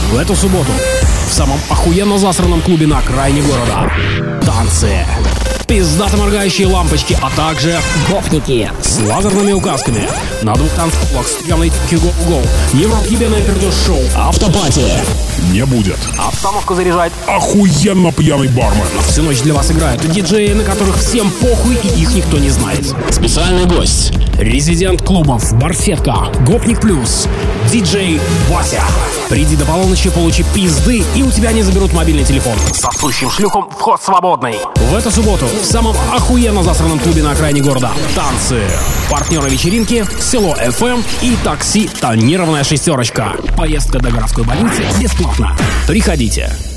В эту субботу в самом охуенно засранном клубе на окраине города танцы, пиздато моргающие лампочки, а также гопники с лазерными указками на двух танцполах с пьяной go-go, невротъебенное пердеж-шоу, автопати не будет. Обстановку заряжает охуенно пьяный бармен. Всю ночь для вас играют диджеи, на которых всем похуй и их никто не знает. Специальный гость, резидент клубов Барсетка, Гопник Плюс, диджей Вася. Приди до полуночи, получи пизды, и у тебя не заберут мобильный телефон. Сосущим шлюхом вход свободный. В эту субботу в самом охуенно засранном клубе на окраине города танцы. Партнеры вечеринки Село FM и такси «Тонированная шестерочка». Поездка до городской больницы бесплатно. Приходите.